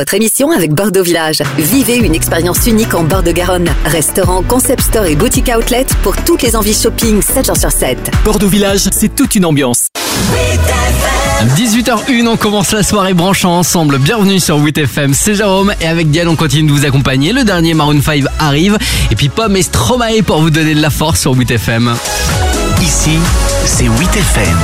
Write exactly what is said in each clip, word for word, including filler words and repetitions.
votre émission avec Bordeaux Village. Vivez une expérience unique en Bord-de-Garonne. Restaurant, concept store et boutique outlet pour toutes les envies shopping sept jours sur sept. Bordeaux Village, c'est toute une ambiance. dix-huit heures une, on commence la soirée branchant ensemble. Bienvenue sur huit F M, c'est Jérôme et avec Diane on continue de vous accompagner. Le dernier Maroon cinq arrive et puis Pomme et Stromae pour vous donner de la force sur huit F M. Ici, c'est huit F M.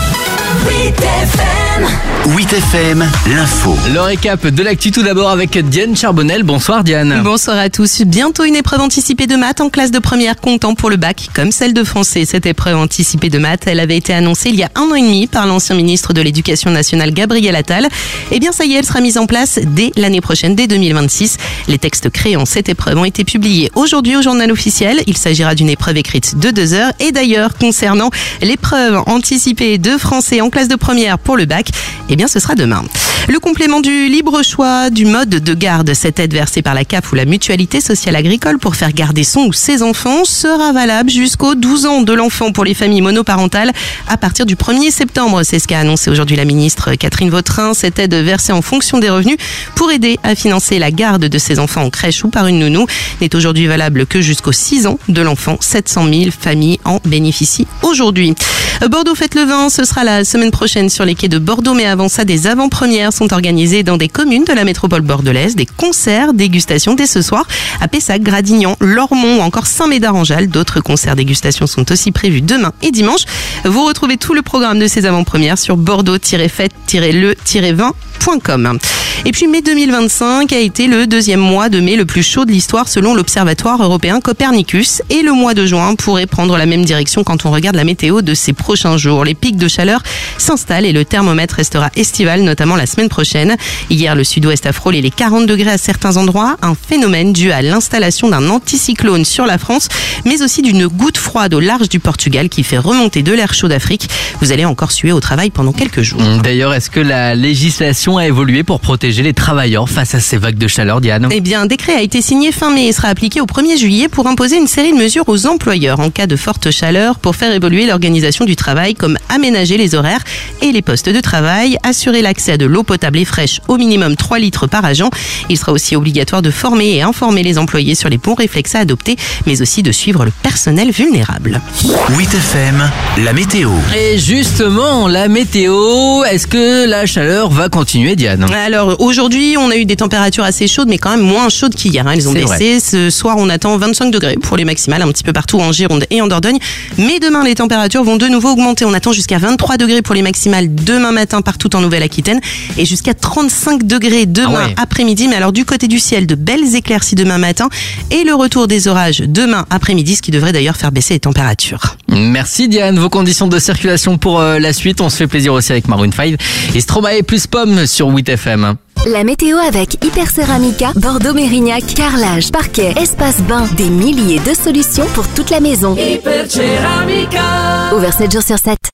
huit F M. huit F M, l'info. Le récap de l'actu tout d'abord avec Diane Charbonnel. Bonsoir Diane. Bonsoir à tous. Bientôt une épreuve anticipée de maths en classe de première comptant pour le bac, comme celle de français. Cette épreuve anticipée de maths, elle avait été annoncée il y a un an et demi par l'ancien ministre de l'Éducation nationale Gabriel Attal. Eh bien ça y est, elle sera mise en place dès l'année prochaine, dès deux mille vingt-six. Les textes créant cette épreuve ont été publiés aujourd'hui au journal officiel. Il s'agira d'une épreuve écrite de deux heures. Et d'ailleurs, concernant l'épreuve anticipée de français en classe de première pour le bac, eh bien ce sera demain. Le complément du libre choix du mode de garde, cette aide versée par la C A F ou la Mutualité sociale agricole pour faire garder son ou ses enfants, sera valable jusqu'aux douze ans de l'enfant pour les familles monoparentales à partir du premier septembre. C'est ce qu'a annoncé aujourd'hui la ministre Catherine Vautrin. Cette aide versée en fonction des revenus pour aider à financer la garde de ses enfants en crèche ou par une nounou n'est aujourd'hui valable que jusqu'aux six ans de l'enfant. sept cent mille familles en bénéficient aujourd'hui. Bordeaux fête le vin, ce sera la semaine prochaine sur les quais de Bordeaux, mais avant ça, des avant-premières sont organisées dans des communes de la métropole bordelaise, des concerts, dégustations dès ce soir à Pessac, Gradignan, Lormont ou encore Saint-Médard-en-Jalles. D'autres concerts dégustations sont aussi prévus demain et dimanche. Vous retrouvez tout le programme de ces avant-premières sur bordeaux tiret fête tiret le tiret vin point com. Et puis mai deux mille vingt-cinq a été le deuxième mois de mai le plus chaud de l'histoire selon l'Observatoire européen Copernicus. Et le mois de juin pourrait prendre la même direction quand on regarde la météo de ces prochains jours. Les pics de chaleur s'installent et le thermomètre restera estival, notamment la semaine prochaine. Hier, le sud-ouest a frôlé les quarante degrés à certains endroits, un phénomène dû à l'installation d'un anticyclone sur la France, mais aussi d'une goutte froide au large du Portugal qui fait remonter de l'air chaud d'Afrique. Vous allez encore suer au travail pendant quelques jours. D'ailleurs, est-ce que la législation a évolué pour protéger les travailleurs face à ces vagues de chaleur, Diane? Eh bien, un décret a été signé fin mai et sera appliqué au premier juillet pour imposer une série de mesures aux employeurs en cas de forte chaleur pour faire évoluer l'organisation du travail, comme aménager les horaires et les postes de travail, assurer l'accès à de l'eau potable et fraîche au minimum trois litres par agent. Il sera aussi obligatoire de former et informer les employés sur les bons réflexes à adopter, mais aussi de suivre le personnel vulnérable. huit F M, la météo. Et justement, la météo, est-ce que la chaleur va continuer, Diane? Alors aujourd'hui, on a eu des températures assez chaudes, mais quand même moins chaudes qu'hier. Hein. Elles ont C'est baissé. vrai. Ce soir, on attend vingt-cinq degrés pour les maximales, un petit peu partout en Gironde et en Dordogne. Mais demain, les températures vont de nouveau augmenter. On attend jusqu'à vingt-trois degrés pour les maximales demain matin partout en Nouvelle-Aquitaine et jusqu'à trente-cinq degrés demain Ah ouais. après-midi. Mais alors du côté du ciel, de belles éclaircies demain matin et le retour des orages demain après-midi, ce qui devrait d'ailleurs faire baisser les températures. Merci Diane. Vos conditions de circulation pour euh, la suite. On se fait plaisir aussi avec Maroon cinq et Stromae plus Pomme sur huit F M. La météo avec Hyper Céramica, Bordeaux-Mérignac, carrelage, parquet, espace bain, des milliers de solutions pour toute la maison. Hyper Céramica. Ouvert sept jours sur sept.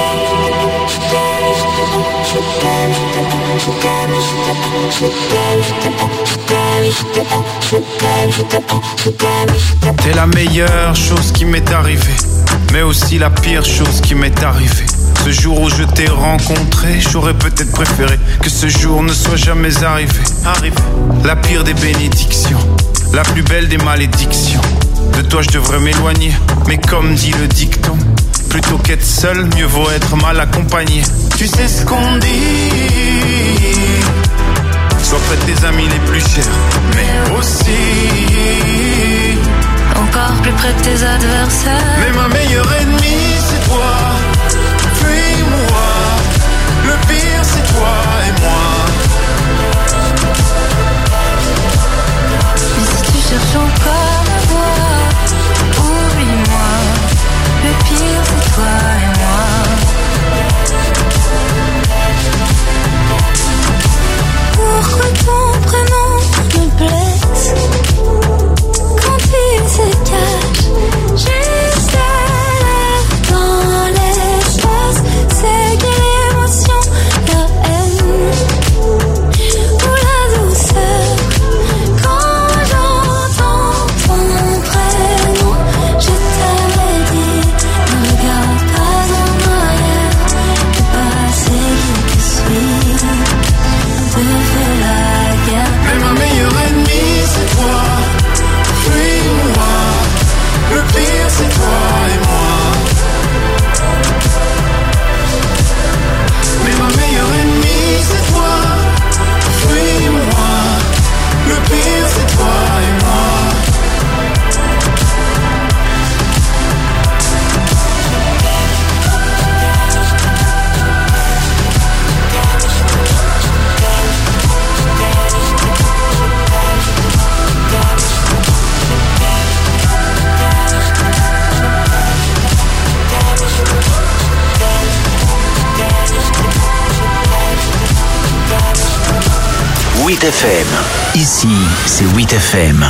T'es la meilleure chose qui m'est arrivée, mais aussi la pire chose qui m'est arrivée. Ce jour où je t'ai rencontré, j'aurais peut-être préféré que ce jour ne soit jamais arrivé. Arrivé. La pire des bénédictions, la plus belle des malédictions. De toi je devrais m'éloigner, mais comme dit le dicton, plutôt qu'être seul, mieux vaut être mal accompagné. Tu sais ce qu'on dit, sois près de tes amis les plus chers, mais aussi encore plus près de tes adversaires. mais ma meilleure ennemie c'est toi. Fuis-moi, le pire c'est toi et moi. Mais si tu cherches encore à voir, oublie-moi, le pire c'est toi et moi. Pourquoi ton prénom me blesse quand il se cache juste à la dans huit F M. Ici, c'est huit F M.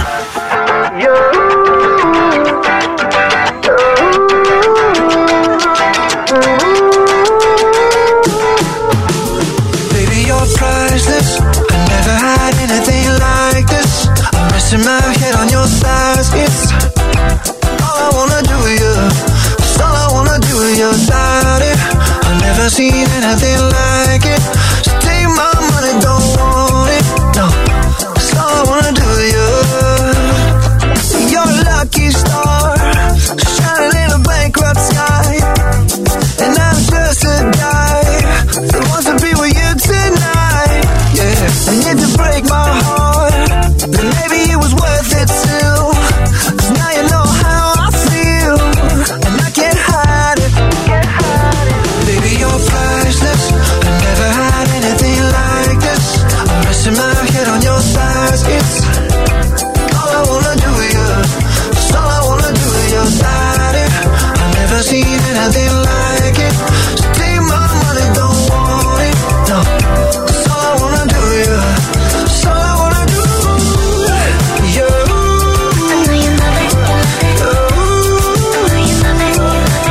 Baby, you're priceless. I never had anything like this. I'm resting my head on your thighs. It's all I wanna do with you. It's all I wanna do with your body. I've never seen anything like it. So take my money, don't want it. No, it's all I wanna do with you. You're a lucky star, shining in a bankrupt sky. And I'm just a guy that wants to be with you tonight. Yeah, and yet to break my heart, then maybe it was worth it too. Cause now you know how I feel, and I can't hide it. Baby, you're priceless. I never had anything like this. I'm resting my head on your thighs. It's all I wanna do with you. It's all I wanna do with your body. I've never seen anything like it. So take my money, don't want it. No, it's all I wanna do with you. It's all I wanna do. You. I know you love it. I know you love it.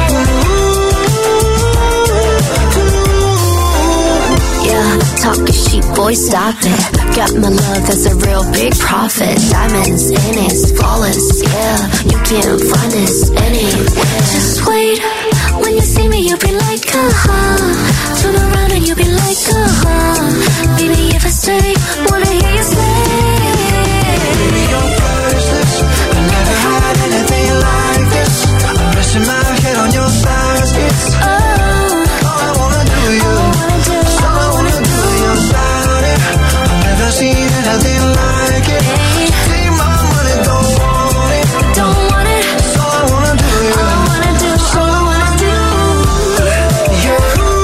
Yeah, talking sheep, boy, stop it. Got my love, that's a real big profit. Diamonds in it, flawless, yeah. You can't find this anywhere. Just wait, when you see me, you'll be like, uh-huh. Turn around and you'll be like, uh-huh. Baby, if I stay, wanna hear you say. Baby, you're priceless. I never had anything like this. I'm resting my head on your thighs. It's Oh, all I wanna do with you. It's all I wanna do with your body. I've never seen anything like it. Take my money, don't want it. don't want it. It's all I wanna do with you. All I wanna do, all I wanna do. You.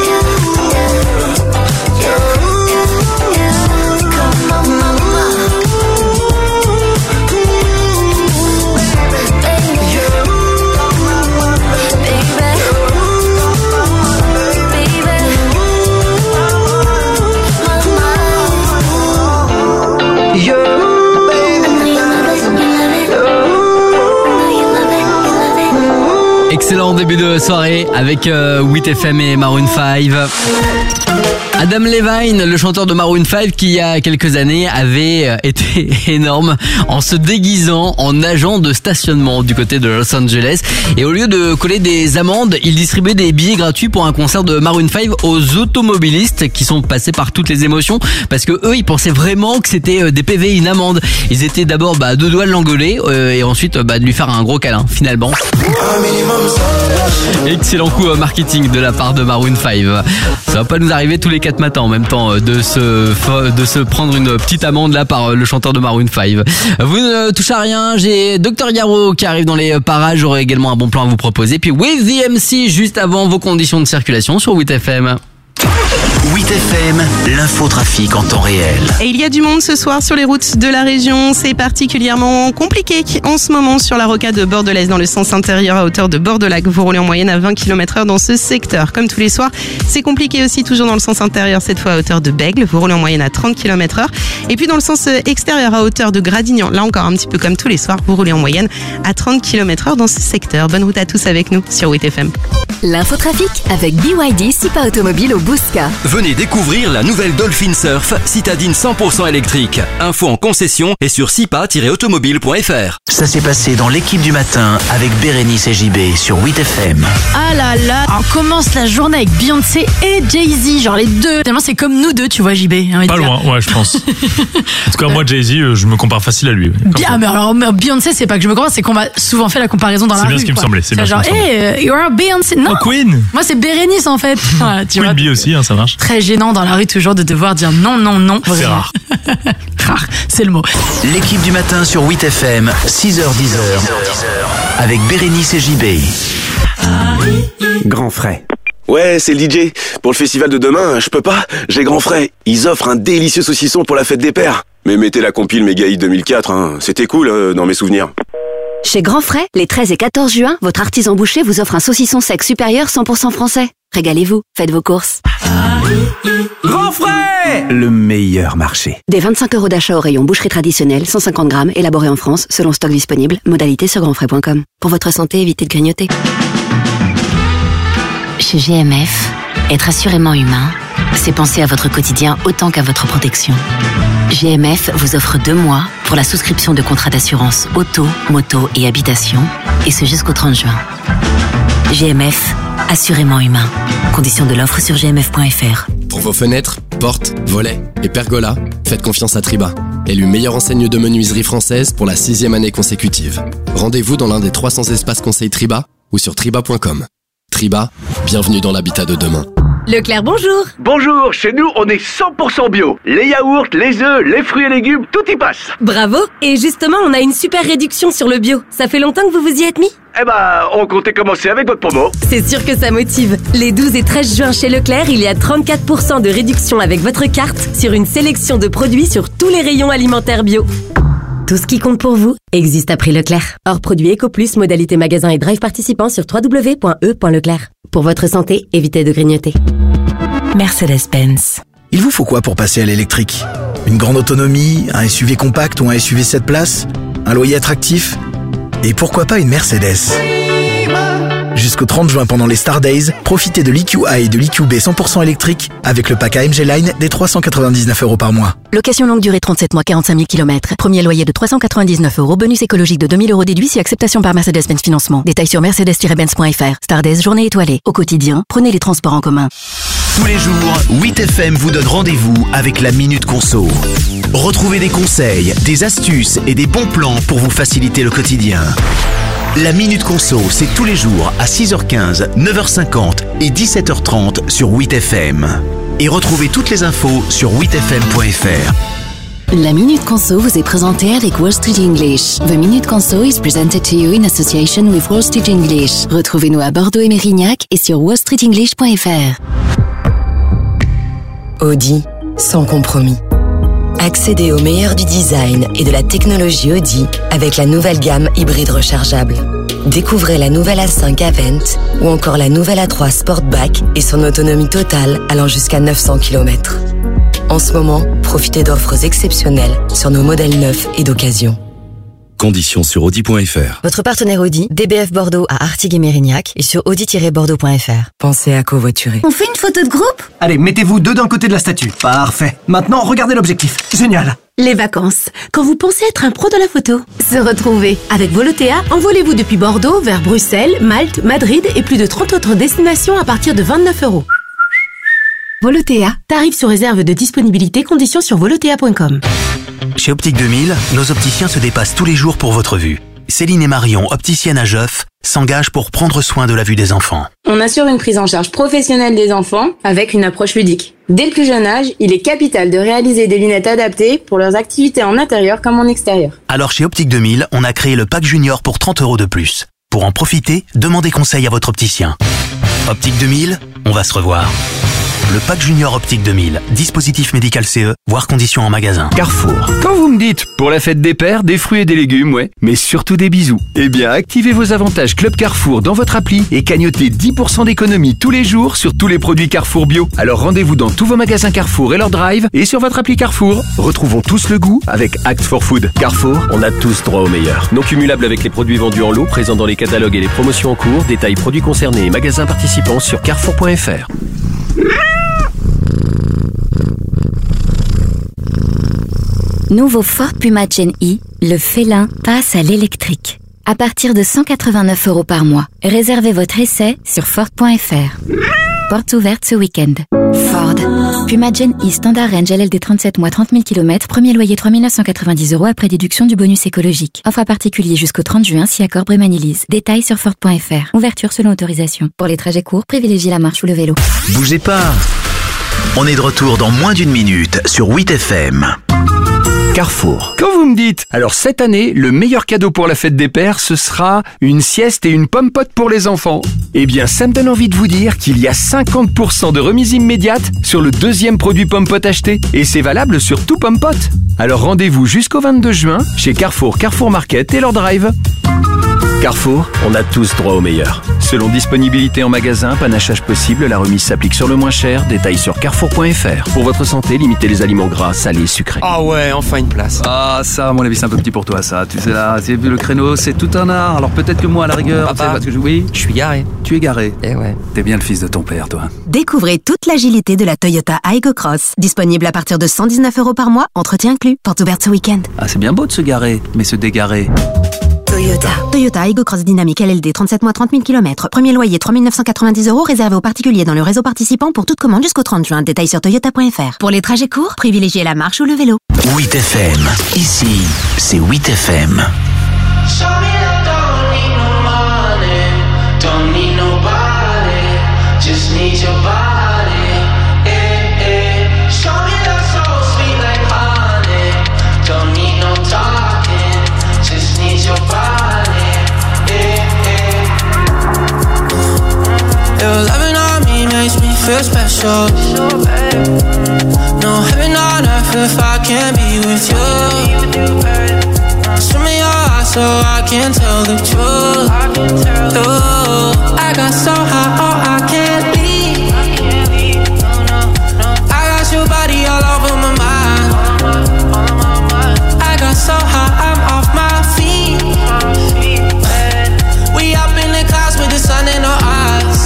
Come on, mama. Excellent début de soirée avec euh, huit F M et Maroon cinq. Adam Levine, le chanteur de Maroon cinq qui il y a quelques années avait été énorme en se déguisant en agent de stationnement du côté de Los Angeles. Et au lieu de coller des amendes, il distribuait des billets gratuits pour un concert de Maroon cinq aux automobilistes qui sont passés par toutes les émotions parce que eux ils pensaient vraiment que c'était des P V, une amende. Ils étaient d'abord bah, à deux doigts de l'engueuler euh, et ensuite bah, de lui faire un gros câlin finalement. Excellent coup marketing de la part de Maroon cinq. Ça va pas nous arriver tous les quatre matins en même temps de se, de se prendre une petite amende là par le chanteur de Maroon cinq. Vous ne touchez à rien, j'ai docteur Yaro qui arrive dans les parages, j'aurai également un bon plan à vous proposer. Puis With the M C juste avant vos conditions de circulation sur huit F M. huit F M, l'infotrafic en temps réel. Et il y a du monde ce soir sur les routes de la région. C'est particulièrement compliqué en ce moment sur la rocade de Bordelaise dans le sens intérieur à hauteur de Bordelac. Vous roulez en moyenne à vingt kilomètres heure dans ce secteur. Comme tous les soirs, c'est compliqué aussi toujours dans le sens intérieur, cette fois à hauteur de Bègle. Vous roulez en moyenne à trente kilomètres heure. Et puis dans le sens extérieur à hauteur de Gradignan, là encore un petit peu comme tous les soirs, vous roulez en moyenne à trente kilomètres heure dans ce secteur. Bonne route à tous avec nous sur huit F M. L'infotrafic avec B Y D Sipa Automobile au Bousca. Venez découvrir la nouvelle Dolphin Surf, citadine cent pour cent électrique. Info en concession et sur sipa tiret automobile point f r. Ça s'est passé dans l'équipe du matin avec Bérénice et J B sur huit F M. Ah là là, on commence la journée avec Beyoncé et Jay-Z, genre les deux. Tellement c'est comme nous deux, tu vois, J B. Pas loin, ouais, je pense. En tout cas, moi, Jay-Z, je me compare facile à lui. Bien, mais alors Beyoncé, c'est pas que je me compare, c'est qu'on m'a souvent fait la comparaison dans la rue. C'est bien ce qui me semblait. C'est bien genre, hey, you're a Beyoncé. Non. Oh, Queen. Moi, c'est Bérénice en fait. Voilà, tu Queen vois. Bee aussi, hein, ça marche. Très gênant dans la rue toujours de devoir dire non, non, non. C'est rare. Rare, c'est le mot. L'équipe du matin sur huit F M, six heures dix avec Bérénice et J B. Grand frais. Ouais, c'est le D J. Pour le festival de demain, je peux pas. J'ai grand frais. Ils offrent un délicieux saucisson pour la fête des pères. Mais mettez la compile Méga Hit deux mille quatre, hein. C'était cool euh, dans mes souvenirs. Chez Grand Frais, les treize et quatorze juin, votre artisan boucher vous offre un saucisson sec supérieur cent pour cent français. Régalez-vous, faites vos courses. Grand frais! Le meilleur marché. Des vingt-cinq euros d'achat au rayon boucherie traditionnelle, cent cinquante grammes, élaboré en France, selon stock disponible, modalité sur grandfrais point com. Pour votre santé, évitez de grignoter. Chez G M F, être assurément humain, c'est penser à votre quotidien autant qu'à votre protection. G M F vous offre deux mois pour la souscription de contrats d'assurance auto, moto et habitation, et ce jusqu'au trente juin. G M F, assurément humain. Conditions de l'offre sur g m f point f r. Pour vos fenêtres, portes, volets et pergolas, faites confiance à Triba. Élu meilleure enseigne de menuiserie française pour la sixième année consécutive. Rendez-vous dans l'un des trois cents espaces conseils Triba ou sur triba point com. Triba, bienvenue dans l'habitat de demain. Leclerc, bonjour. Bonjour, chez nous on est cent pour cent bio. Les yaourts, les œufs, les fruits et légumes, tout y passe. Bravo. Et justement, on a une super réduction sur le bio. Ça fait longtemps que vous vous y êtes mis? Eh ben, on comptait commencer avec votre promo. C'est sûr que ça motive. Les douze et treize juin chez Leclerc, il y a trente-quatre pour cent de réduction avec votre carte sur une sélection de produits sur tous les rayons alimentaires bio. Tout ce qui compte pour vous existe à prix Leclerc. Hors produit EcoPlus, modalité magasin et drive participant sur w w w point e point leclerc. Pour votre santé, évitez de grignoter. Mercedes-Benz. Il vous faut quoi pour passer à l'électrique? Une grande autonomie, un S U V compact ou un S U V sept places? Un loyer attractif? Et pourquoi pas une Mercedes? Jusqu'au trente juin pendant les Star Days, profitez de l'E Q A et de l'E Q B cent pour cent électrique avec le pack A M G Line des trois cent quatre-vingt-dix-neuf euros par mois. Location longue durée trente-sept mois, quarante-cinq mille kilomètres. Premier loyer de trois cent quatre-vingt-dix-neuf euros. Bonus écologique de deux mille euros déduit si acceptation par Mercedes-Benz Financement. Détails sur mercedes tiret benz point f r. Star Days, journée étoilée. Au quotidien, prenez les transports en commun. Tous les jours, huit F M vous donne rendez-vous avec la Minute Conso. Retrouvez des conseils, des astuces et des bons plans pour vous faciliter le quotidien. La Minute Conso, c'est tous les jours à six heures quinze, neuf heures cinquante et dix-sept heures trente sur huit F M. Et retrouvez toutes les infos sur huit f m point f r. La Minute Conso vous est présentée avec Wall Street English. The Minute Conso is presented to you in association with Wall Street English. Retrouvez-nous à Bordeaux et Mérignac et sur wall street english point f r. Audi, sans compromis. Accédez au meilleur du design et de la technologie Audi avec la nouvelle gamme hybride rechargeable. Découvrez la nouvelle A cinq Avent ou encore la nouvelle A trois Sportback et son autonomie totale allant jusqu'à neuf cents kilomètres. En ce moment, profitez d'offres exceptionnelles sur nos modèles neufs et d'occasion. Conditions sur audi point f r. Votre partenaire Audi, D B F Bordeaux à Artigues et Mérignac et sur audi tiret bordeaux point f r. Pensez à covoiturer. On fait une photo de groupe? Allez, mettez-vous deux d'un côté de la statue. Parfait. Maintenant, regardez l'objectif. Génial. Les vacances. Quand vous pensez être un pro de la photo, se retrouver. Avec Volotea, envolez-vous depuis Bordeaux vers Bruxelles, Malte, Madrid et plus de trente autres destinations à partir de vingt-neuf euros. Volotea, tarif sous réserve de disponibilité, conditions sur volotea point com. Chez Optique deux mille, nos opticiens se dépassent tous les jours pour votre vue. Céline et Marion, opticiennes à Geoff, s'engagent pour prendre soin de la vue des enfants. On assure une prise en charge professionnelle des enfants avec une approche ludique. Dès le plus jeune âge, il est capital de réaliser des lunettes adaptées pour leurs activités en intérieur comme en extérieur. Alors chez Optique deux mille, on a créé le pack junior pour trente euros de plus. Pour en profiter, demandez conseil à votre opticien. Optique deux mille, on va se revoir. Le pack junior Optique deux mille, dispositif médical C E, voire conditions en magasin. Carrefour. Quand vous me dites, pour la fête des pères, des fruits et des légumes, ouais, mais surtout des bisous. Eh bien, activez vos avantages Club Carrefour dans votre appli et cagnotez dix pour cent d'économie tous les jours sur tous les produits Carrefour bio. Alors rendez-vous dans tous vos magasins Carrefour et leur drive et sur votre appli Carrefour. Retrouvons tous le goût avec Act for Food. Carrefour, on a tous droit au meilleur. Non cumulable avec les produits vendus en lot, présents dans les catalogues et les promotions en cours. Détails produits concernés et magasins participants sur carrefour point f r. Nouveau Ford Puma Gen E, le félin passe à l'électrique. À partir de cent quatre-vingt-neuf euros par mois. Réservez votre essai sur ford point f r. Portes ouvertes ce week-end. Ford. Puma Gen E Standard Range L L D trente-sept mois, trente mille kilomètres. Premier loyer trois mille neuf cent quatre-vingt-dix euros après déduction du bonus écologique. Offre à particulier jusqu'au trente juin si accord Brémanilise. Détails sur ford point f r. Ouverture selon autorisation. Pour les trajets courts, privilégiez la marche ou le vélo. Bougez pas. On est de retour dans moins d'une minute sur huit F M. Carrefour. Quand vous me dites, alors cette année, le meilleur cadeau pour la fête des pères, ce sera une sieste et une pomme pote pour les enfants. Eh bien, ça me donne envie de vous dire qu'il y a cinquante pour cent de remise immédiate sur le deuxième produit pomme pote acheté. Et c'est valable sur tout pomme pote. Alors rendez-vous jusqu'au vingt-deux juin chez Carrefour, Carrefour Market et leur drive. Carrefour, on a tous droit au meilleur. Selon disponibilité en magasin, panachage possible, la remise s'applique sur le moins cher. Détails sur carrefour point f r. Pour votre santé, limitez les aliments gras, salés, sucrés. Ah ouais, enfin une place. Ah ça, à mon avis, c'est un peu petit pour toi, ça. Tu sais là, tu as vu le créneau, c'est tout un art. Alors peut-être que moi, à la rigueur, Papa, tu sais, parce que je... oui, je suis garé. Tu es garé. Eh ouais. T'es bien le fils de ton père, toi. Découvrez toute l'agilité de la Toyota Aygo Cross. Disponible à partir de cent dix-neuf euros par mois, entretien inclus. Porte ouverte ce week-end. Ah, c'est bien beau de se garer, mais se dégarer. Toyota. Toyota Aygo Cross Dynamique L L D, trente-sept mois, trente mille kilomètres. Premier loyer trois mille neuf cent quatre-vingt-dix euros, réservé aux particuliers dans le réseau participant pour toute commande jusqu'au trente juin. Détails sur toyota point f r. Pour les trajets courts, privilégiez la marche ou le vélo. huit F M. Ici, c'est huit F M. Your loving on me makes me feel special. No heaven on earth if I can't be with you. Swim in your eyes so I can tell the truth. Ooh, I got so high, oh I can't leave. I got your body all over my mind. I got so high, I'm off my feet. We up in the clouds with the sun in our eyes.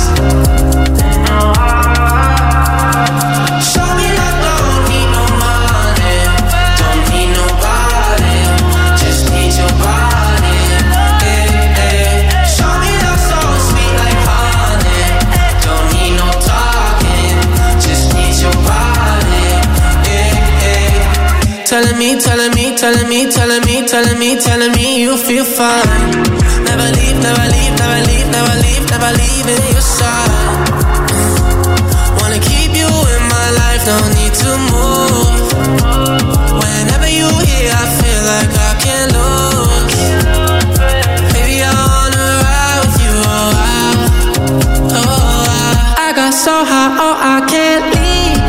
Show me love, don't need no money, don't need nobody, just need your body. Eh, eh. Show me love so sweet like honey, don't need no talking, just need your body. Eh, eh. Telling me, telling me, telling me, telling me, telling me, telling me you feel fine. Never leave, never leave, never leave, never leave, never leave in your side. Wanna keep you in my life, don't need to move. Whenever you here, I feel like I can't lose. Baby, I wanna ride with you, oh I, oh I. I got so high, oh I can't leave.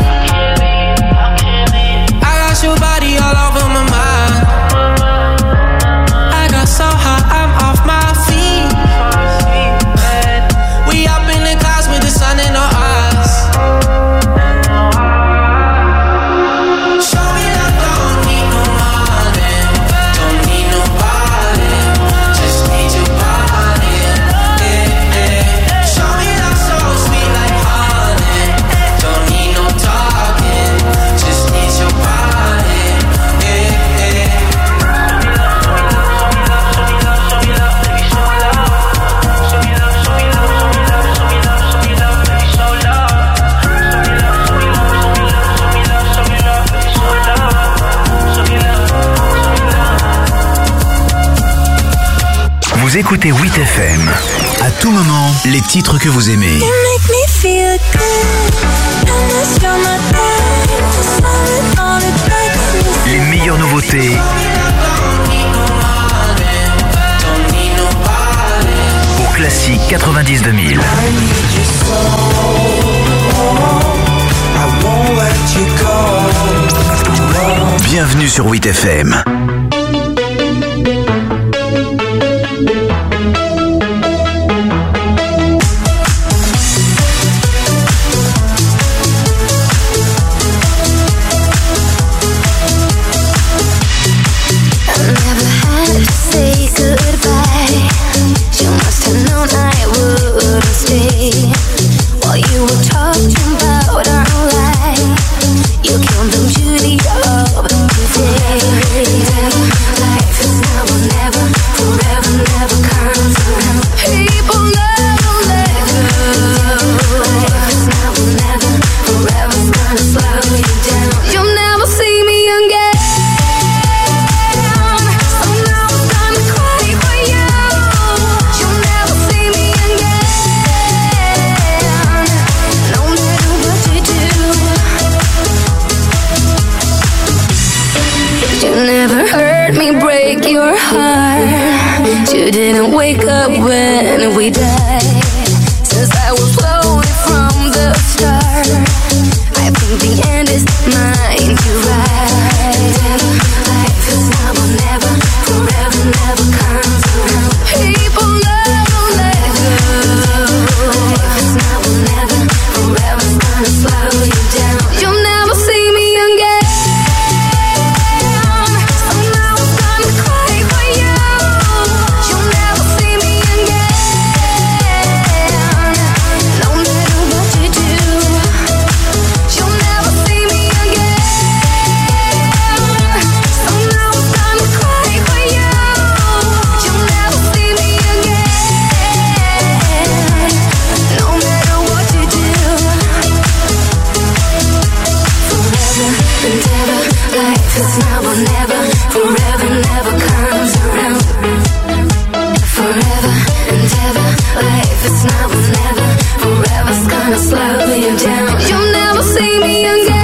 I got your body all over my mind. I got so high, I'm off my feet. We up in the clouds with the sun in our eyes. Show me that don't need no money, don't need nobody, just need your body. Eh, eh. Show me that so sweet like honey, don't need no talking, just need your body. Eh, eh. Vous écoutez huit F M. À tout moment, les titres que vous aimez. Les meilleures nouveautés. Au classique quatre-vingt-dix deux mille. Bienvenue sur huit F M. You didn't wake up when we died. Since I was loaded from the start, I think the end is mine to ride. Life is now or never, forever never comes around. People it's now or never, forever never comes around. Forever and ever, life is now or never, forever's gonna slow you down. You'll never see me again.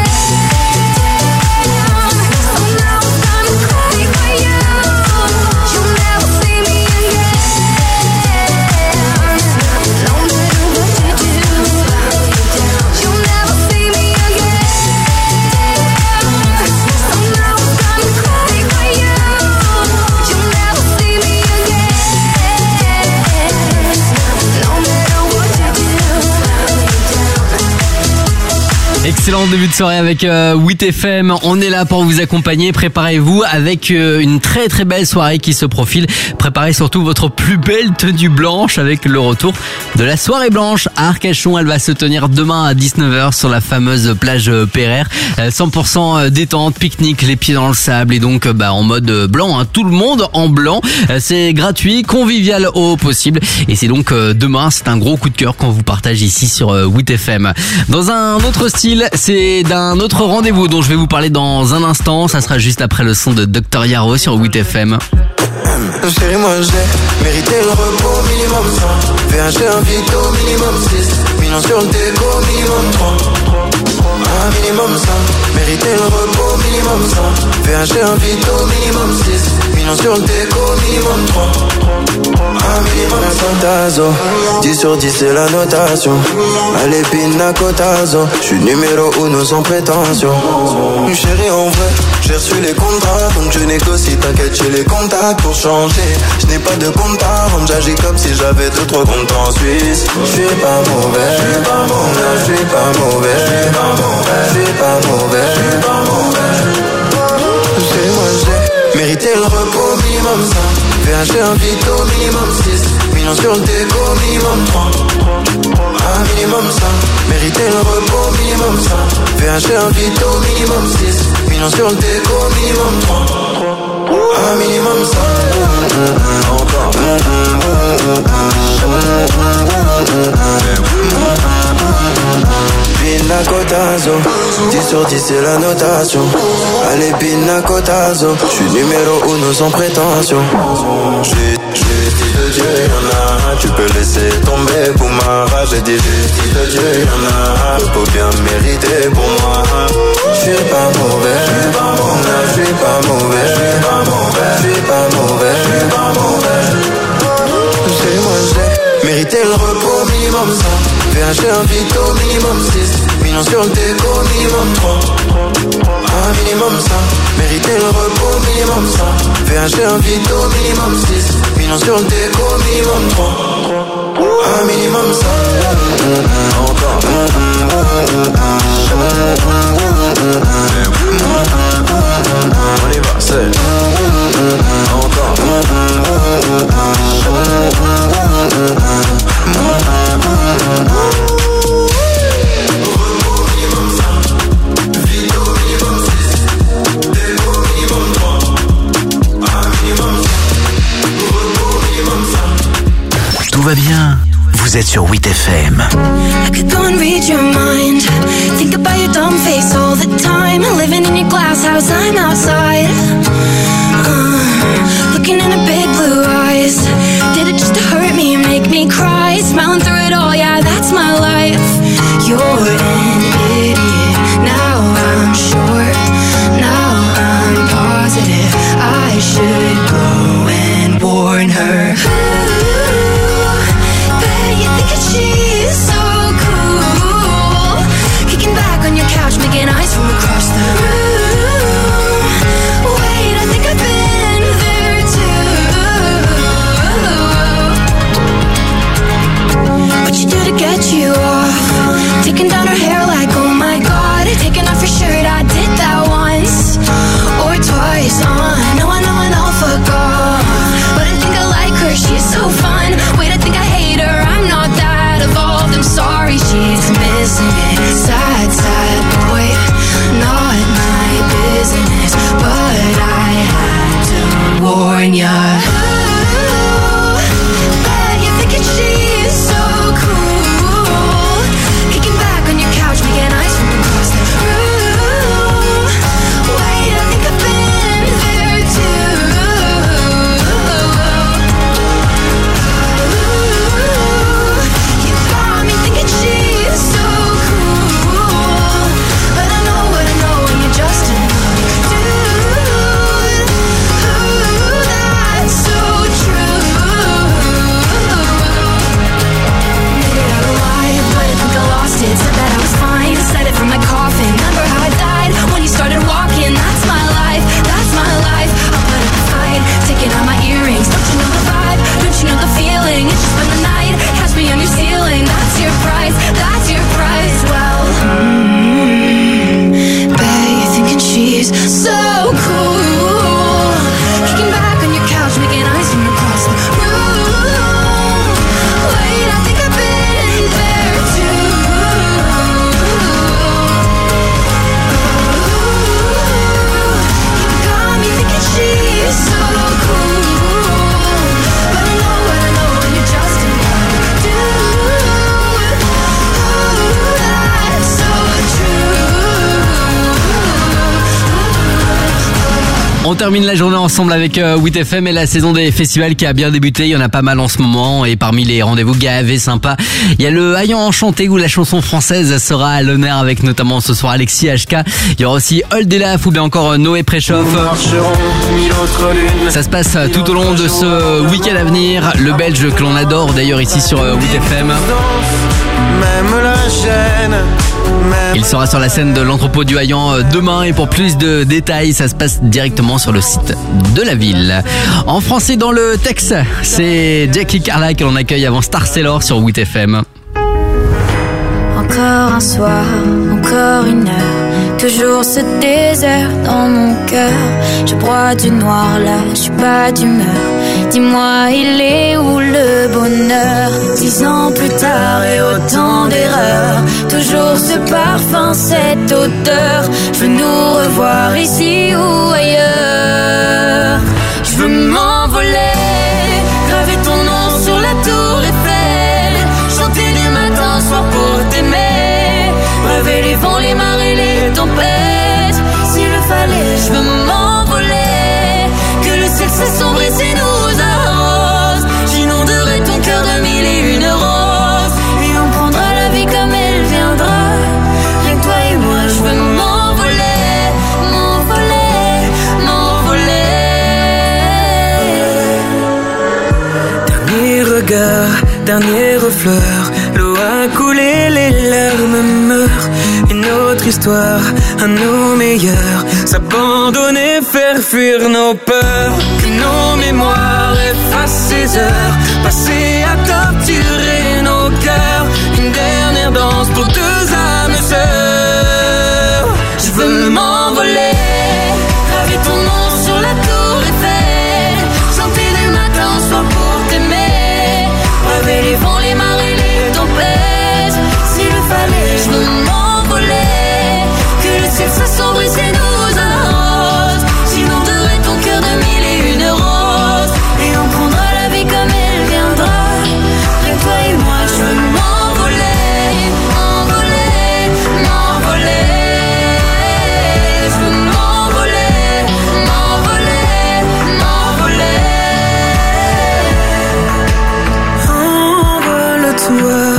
Excellent début de soirée avec euh, huit F M. On est là pour vous accompagner. Préparez-vous avec euh, une très très belle soirée qui se profile. Préparez surtout votre plus belle tenue blanche avec le retour de la soirée blanche à Arcachon. Elle va se tenir demain à dix-neuf heures sur la fameuse plage Pereire. Euh, cent pour cent détente, pique-nique, les pieds dans le sable et donc euh, bah, en mode blanc. Hein, tout le monde en blanc. Euh, c'est gratuit, convivial au possible. Et c'est donc euh, demain, c'est un gros coup de cœur qu'on vous partage ici sur euh, huit F M. Dans un autre style, c'est d'un autre rendez-vous dont je vais vous parler dans un instant. Ça sera juste après le son de docteur Yaro sur huit F M. Chérie, moi j'ai mérité le repos minimum cent. V H un vito minimum six. Millions sur le déco minimum trois. Un minimum cent. Mérité le repos minimum cent. V H un vito minimum six. Millions sur le déco minimum trois. Un minimum Santazo. dix sur dix c'est la notation. Allez pina cotazo. J'suis numéro uno sans prétention. Chérie en vrai, j'ai reçu les contrats. Donc je négocie, t'inquiète j'ai les contacts pour changer. Je n'ai pas de compte à rendre, j'agis comme si j'avais deux trois comptes en Suisse. Je suis pas mauvais, je suis pas mauvais, je suis pas mauvais, je suis pas mauvais, je suis pas mauvais, je suis pas mauvais. J'ai moi j'ai mérité le repos minimum cent. V H un vito minimum six. Millions sur le déco minimum trois. Un minimum cent. Mérité le repos minimum cent. V H un vito minimum six. Millions sur le déco minimum trois. Un minimum cent. Encore. Pina cotazo. dix sur dix c'est la notation. Allez pina cotazo. J'suis numéro uno sans prétention. J'ai dit de Dieu y'en a. Tu peux laisser tomber pour ma rage. J'ai dit j'ai dit de Dieu y'en a. Le pot bien mérité pour moi. J'suis pas mauvais, j'suis pas mauvais, j'suis pas mauvais, j'suis pas mauvais, j'suis pas mauvais, j'suis pas mauvais. J'ai moi j'ai mérité le repos minimum cent. V H un vito minimum six. Millions sur le déco minimum trois. Un minimum cent. Mérité le repos minimum cent. V H un vito minimum six. Millions sur le déco minimum trois. Un minimum cent. Encore. On y va, c'est encore. Tout va bien, vous êtes sur huit F M. I could go and read your mind. Think about your dumb face all the time. Living in your glass house, I'm outside. Uh, looking in her big blue eyes. Did it just to hurt me, make me cry? Smiling through it all, yeah, that's my life. You're an idiot. Now I'm sure. Now I'm positive. I should go and warn her. She's so cool. Kicking back on your couch, making eyes from across the room. On termine la journée ensemble avec euh, huit F M et la saison des festivals qui a bien débuté. Il y en a pas mal en ce moment et parmi les rendez-vous gavés sympas, il y a le Haillon Enchanté où la chanson française sera à l'honneur avec notamment ce soir Alexis H K. Il y aura aussi Old Elaf ou bien encore Noé Préchoff. Ça se passe tout au long de ce week-end à venir. Le Belge que l'on adore d'ailleurs ici sur euh, huit F M. Même la chaîne. Il sera sur la scène de l'entrepôt du Haillan demain et pour plus de détails, ça se passe directement sur le site de la ville. En français dans le texte, c'est Jackie Carla que l'on accueille avant Star Sailor sur huit F M. Encore un soir, encore une heure, toujours ce désert dans mon cœur. Je broie du noir là, je suis pas d'humeur. Dis-moi, il est où le bonheur? Dix ans plus tard et autant d'erreurs, toujours ce parfum, cette odeur. Je veux nous revoir ici ou ailleurs. Je veux m'envoler, graver ton nom sur la tour Eiffel, chanter du matin au soir pour t'aimer, braver les vents, les marées, les tempêtes. S'il le fallait, je veux m'envoler, que le ciel s'assombrit et nous arrose. J'inonderai ton cœur de mille et une roses, et on prendra la vie comme elle viendra. Rien que toi et moi, je veux m'envoler, m'envoler, m'envoler. Dernier regard, dernier refleur, l'eau a coulé, les larmes meurent. Une autre histoire, à nos meilleurs, s'abandonner, faire fuir nos peurs. Que nos mémoires effacent ces heures passées à torturer nos cœurs. Une dernière danse pour deux âmes sœurs. Je veux m'envoler, graver ton nom sur la tour Eiffel, chanter du matin au soir pour t'aimer, braver les vents, les marées, les tempêtes. S'il le fallait, je veux m'envoler, que le ciel s'assombrit et nous arrose. J'inonderai ton cœur de mille et une roses, et on prendra la vie comme elle viendra. Rien que toi et moi, je veux m'envoler, m'envoler, m'envoler. Je veux m'envoler, m'envoler, m'envoler. Envole-toi,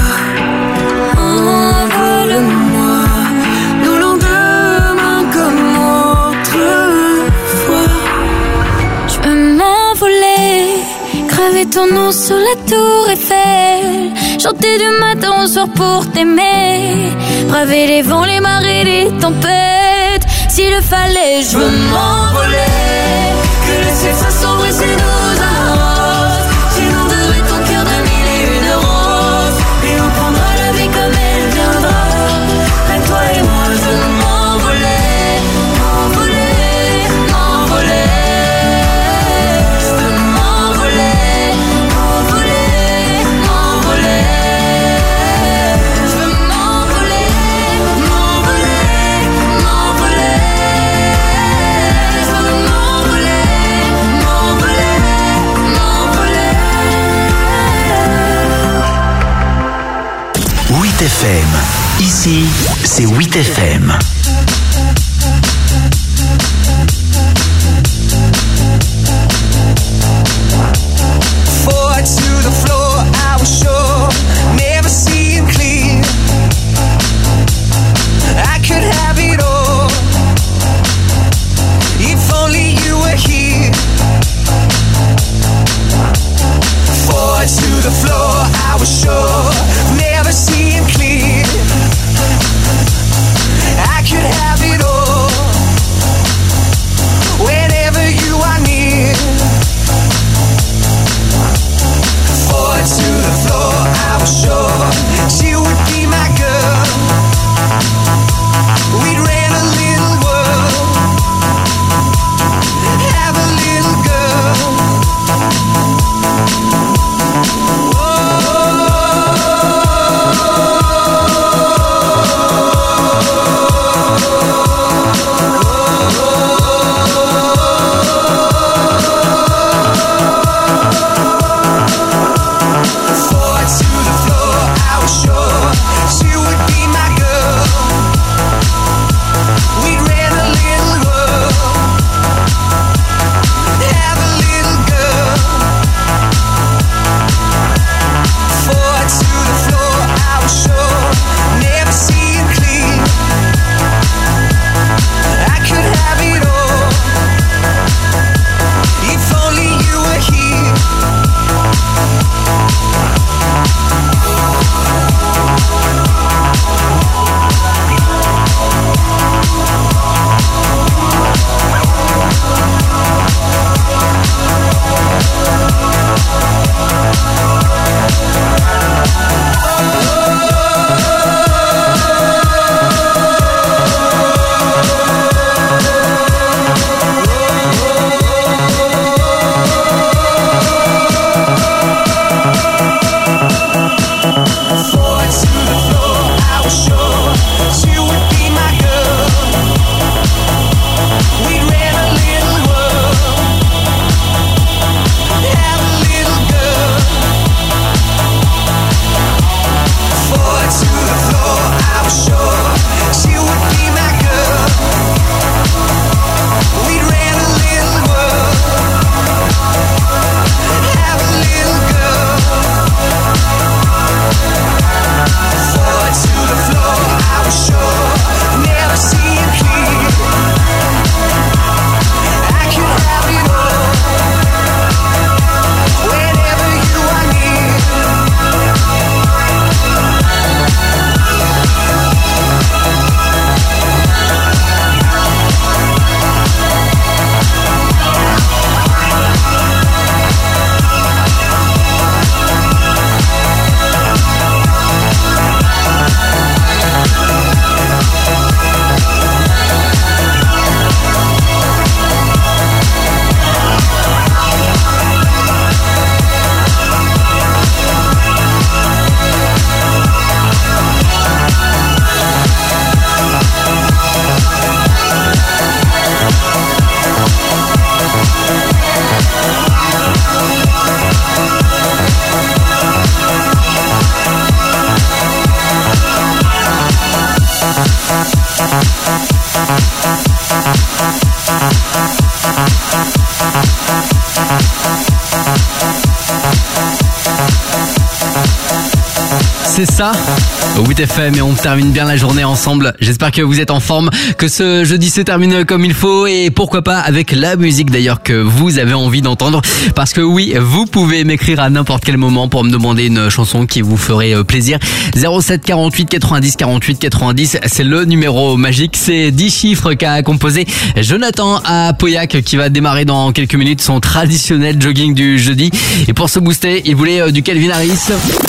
envole-moi, nous lendemain comme autrefois. Je veux m'envoler, graver ton nom sur la tour Eiffel, chanter du matin au soir pour t'aimer, braver les vents, les marées, les tempêtes. S'il le fallait, je veux m'envoler, que le ciel s'assombrit et nous arrose. J'inonderai ton cœur de mille et une roses, et on prendra la vie comme elle viendra. Rien que toi et moi, je veux m'envoler, m'envoler, m'envoler. Je veux m'envoler, m'envoler, m'envoler. Je veux m'envoler, m'envoler, m'envoler. Je veux m'envoler, m'envoler, m'envoler. huit F M. Ici, c'est huit F M. Forward to the floor, I was sure, never seeing clear. I could have it all, if only you were here. Forward to the floor, I was sure, never seeing clear. I could C'est ça, huit F M, et on termine bien la journée ensemble. J'espère que vous êtes en forme, que ce jeudi se termine comme il faut, et pourquoi pas avec la musique d'ailleurs que vous avez envie d'entendre. Parce que oui, vous pouvez m'écrire à n'importe quel moment pour me demander une chanson qui vous ferait plaisir. zéro sept quarante-huit quatre-vingt-dix quarante-huit quatre-vingt-dix, c'est le numéro magique. C'est dix chiffres qu'a composé Jonathan à Pauillac, qui va démarrer dans quelques minutes son traditionnel jogging du jeudi. Et pour se booster, il voulait du Calvin Harris.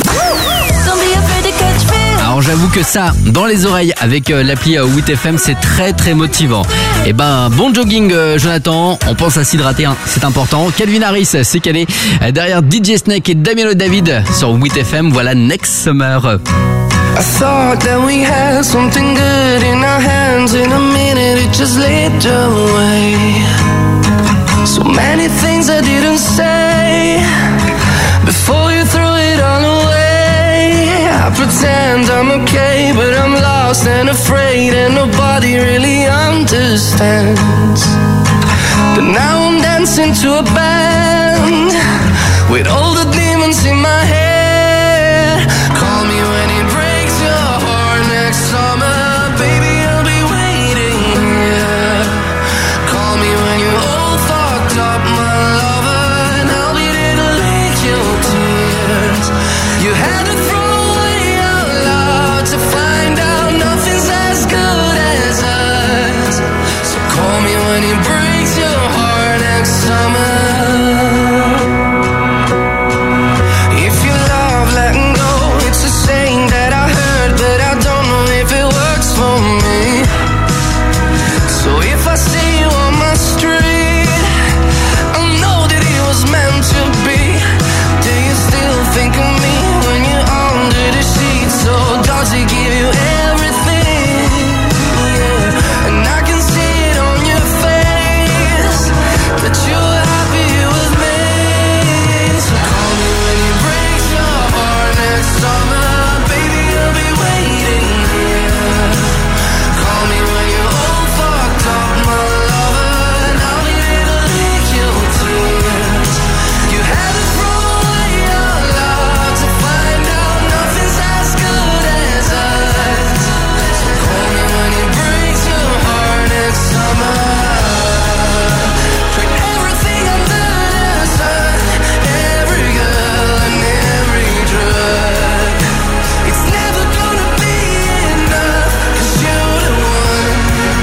Alors j'avoue que ça, dans les oreilles avec l'appli huit F M, c'est très très motivant. Et ben bon jogging Jonathan, on pense à s'hydrater, hein, c'est important. Calvin Harris, c'est calé. Derrière D J Snake et Damiano David sur huit F M, voilà Next Summer. I thought that we had something good in our hands. In a minute it just slipped away. So many things I didn't say before you threw it all away. I pretend I'm okay, but I'm lost and afraid, and nobody really understands. But now I'm dancing to a band with all the demons in my head. Call me when it breaks your heart next summer, baby, I'll be waiting here. Call me when you're all fucked up, my lover, and I'll be there to lick your tears. You had to throw to find out nothing's as good as us. So call me when it breaks your heart next summer. If you love letting go, it's a saying that I heard, but I don't know if it works for me. So if I see you on my street, I know that it was meant to be. Do you still think of me when you're under the sheets? So does it give you everything? Yeah. And I can see it on your face that you're happy with me. So call me when it breaks your heart next summer, baby, I'll be waiting here. Call me when you're all fucked up, my lover, and I'll be there to lick your tears. You had to throw away your love to find out nothing's as good as us. So call me when it breaks your heart next summer. Put everything under the sun, every girl and every drug. It's never gonna be enough, 'cause you're the one.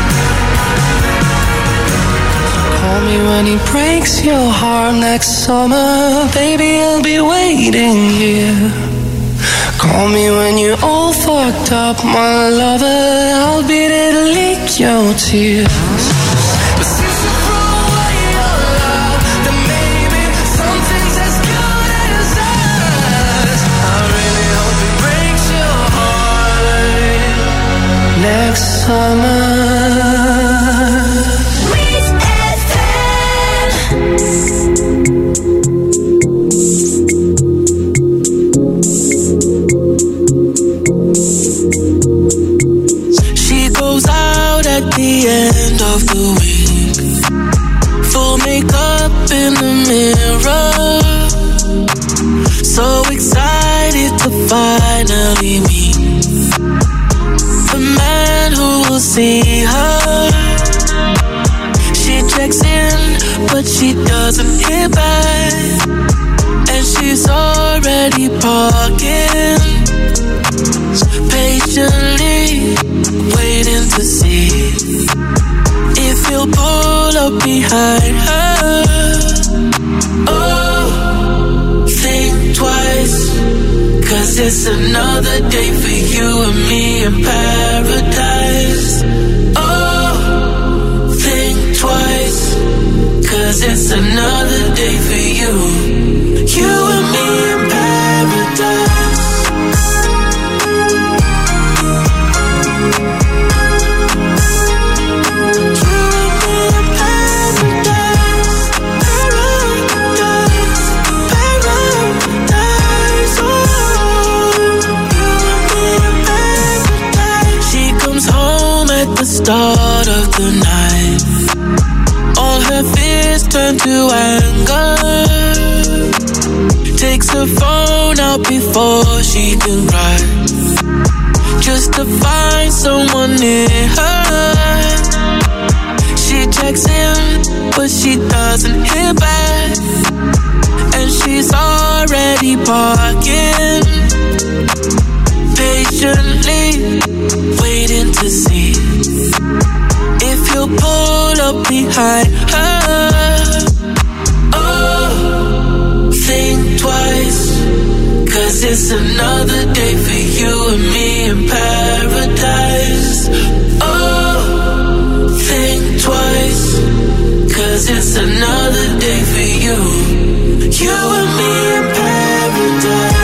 Call me when it breaks your heart next summer, baby, I'll be waiting here. Call me when you're all fucked up, my lover, I'll be there to lick your tears. But since you threw away your love, then maybe something's as good as us. I really hope it breaks your heart next summer. She goes out at the end of the week, full makeup in the mirror, so excited to finally meet the man who will see her. She checks in, but she doesn't hear back, and she's already parking, patiently waiting to see if he'll pull up behind her. Oh, think twice, 'cause it's another day for you and me in paradise. Oh, think twice, 'cause it's another day for you, you and me in paradise. thought of the night, all her fears turn to anger. Takes her phone out before she can cry, just to find someone near her. She checks in, but she doesn't hear back, and she's already barking, patiently waiting to see if he'll pull up behind her. Oh, think twice, cause it's another day for you and me in paradise. Oh, think twice, cause it's another day for you, you and me in paradise.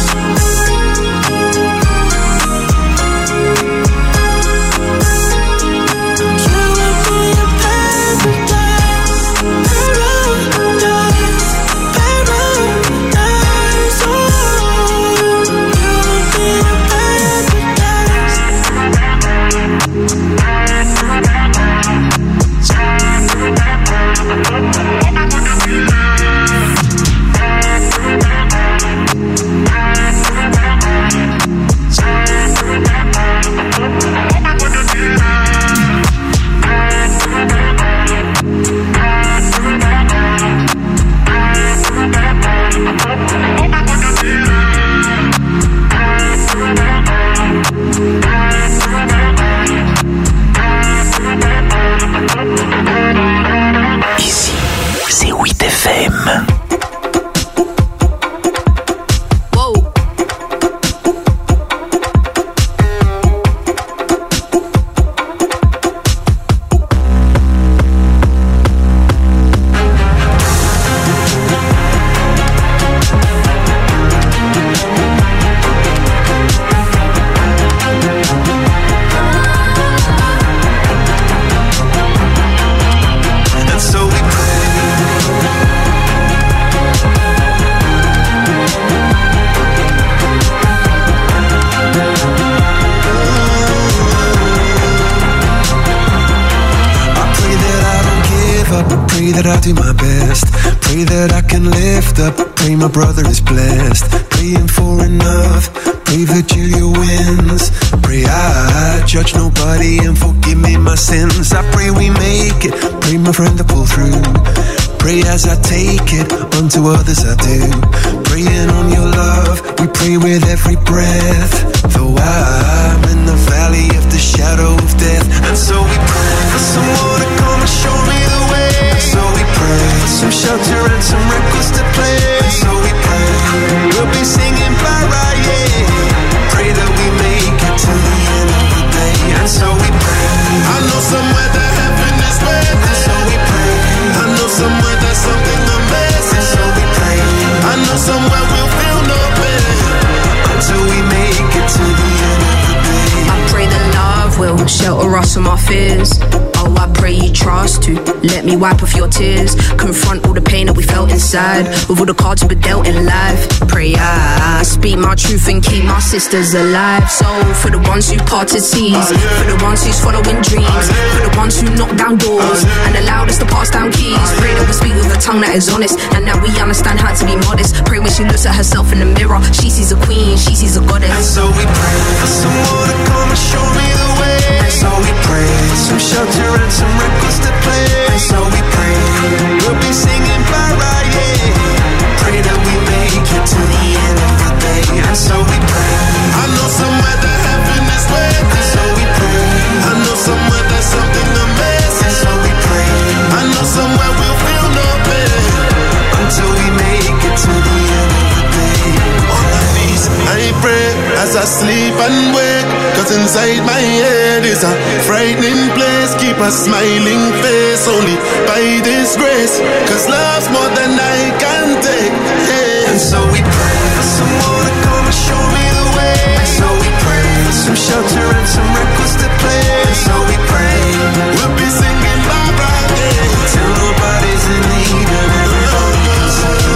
Do my best, pray that I can lift up, pray my brother is blessed, praying for enough, pray Virgilia wins, pray I judge nobody and forgive me my sins, I pray we make it, pray my friend to pull through, pray as I take it, unto others I do, praying on your love, we pray with every breath, though I'm in the valley of the shadow of death, and so we pray for someone to come and show me the way, so we pray for some shelter and some records to play, so we pray we'll be singing para, yeah, pray that we make it to the end of the day, and so we pray, I know somewhere that heaven is waiting, and so we pray, I know somewhere there's something amazing, and so we pray, I know somewhere we'll feel no pain, until we make it to the end of the day. I pray that love will shelter us from our fears. Oh, I pray you trust to let me wipe off your tears, confront all the pain that we felt inside, with all the cards we were dealt in life. Pray I speak my truth and keep my sisters alive. So for the ones who parted seas, for the ones who's following dreams, for the ones who knock down doors and allowed us to pass down keys, pray that we speak with a tongue that is honest and that we understand how to be modest. Pray when she looks at herself in the mirror, she sees a queen, she sees a goddess. And so we pray for someone to come and show me the way, and so we pray for some shelter and some records to play, and so we pray we'll be singing para, yeah, pray that we make it to the end of the day, and so we pray, I know somewhere that heaven is waiting, and so we pray, I know somewhere there's something amazing, and so we pray, I know somewhere we'll feel no pain, until we make it to the end of the day. On my knees I pray as I sleep and wake, cause inside my head is a frightening place, keep a smiling face only by this grace, cause love's more than I can take, hey. And so we pray for someone to come and show me the way, and so we pray for some shelter and some records to play, and so we pray we'll be singing bye-bye, yeah, till nobody's in need and everybody can sing.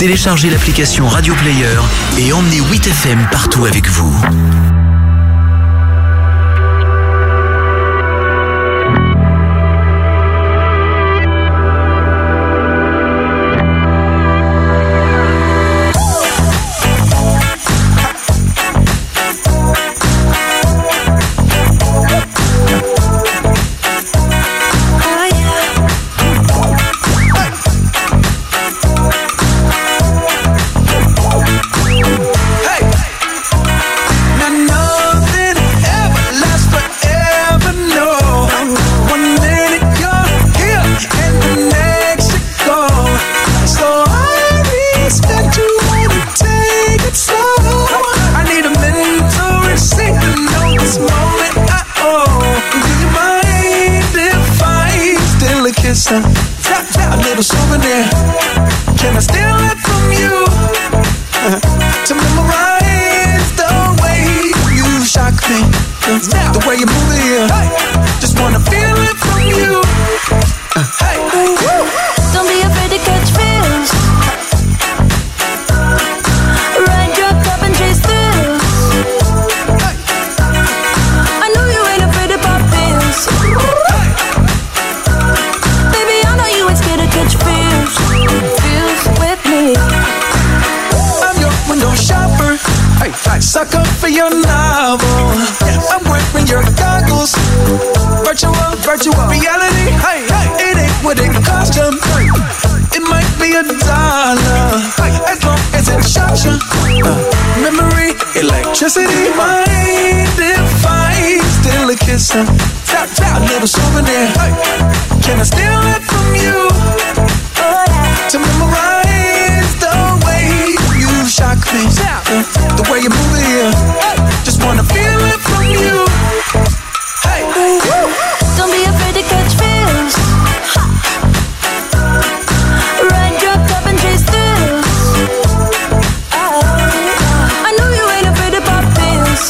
Téléchargez l'application Radio Player et emmenez huit F M partout avec vous. A little souvenir. Can I steal it from you? Uh, to memorize the way you shock me, uh, the way you move it here. Just wanna feel it from you. Uh, hey. Don't be afraid to catch feels. Ride your cup and chase thrills. I know you ain't afraid to pop pills. Catch feels, feels with me. I'm your window shopper, hey, hey. Sucker for your novel. I'm wearing your goggles. Virtual, virtual reality. Hey, hey. It ain't what it cost you. It might be a dollar, as long as it shocks you. Uh, memory, electricity, mind if I steal a kiss? Uh, tap, tap, a little souvenir. Hey. Can I steal it from you? To memorize the way you shock me, uh, the way you move it here. Just wanna feel it from you. Hey, don't be afraid to catch feels. Ride your cup and chase thrills. I know you ain't afraid to pop pills.